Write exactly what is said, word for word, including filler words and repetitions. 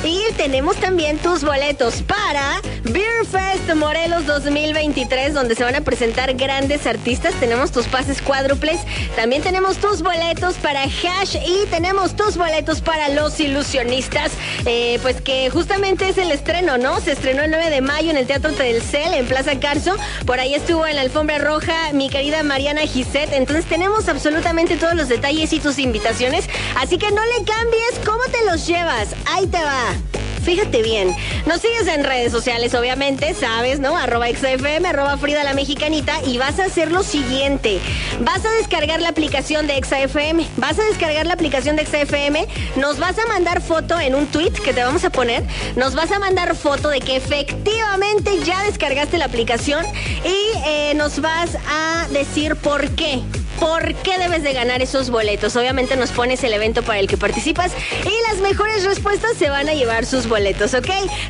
Y tenemos también tus boletos para Beer Fest Morelos dos mil veintitrés, donde se van a presentar grandes artistas. Tenemos tus pases cuádruples, también tenemos tus boletos para Hash y tenemos tus boletos para Los Ilusionistas, eh, pues que justamente es el estreno, ¿no? Se estrenó el nueve de mayo en el Teatro Telcel, en Plaza Carso. Por ahí estuvo en la alfombra roja mi querida Mariana Giset. Entonces tenemos absolutamente todos los detalles y tus invitaciones, así que no le cambies. ¿Cómo te los llevas? Ahí te va. Fíjate bien, nos sigues en redes sociales, obviamente, sabes, ¿no? Arroba X F M, arroba Frida la Mexicanita, y vas a hacer lo siguiente. Vas a descargar la aplicación de X F M, vas a descargar la aplicación de X F M, nos vas a mandar foto en un tweet que te vamos a poner, nos vas a mandar foto de que efectivamente ya descargaste la aplicación y eh, nos vas a decir por qué. ¿Por qué debes de ganar esos boletos? Obviamente nos pones el evento para el que participas y las mejores respuestas se van a llevar sus boletos, ¿ok?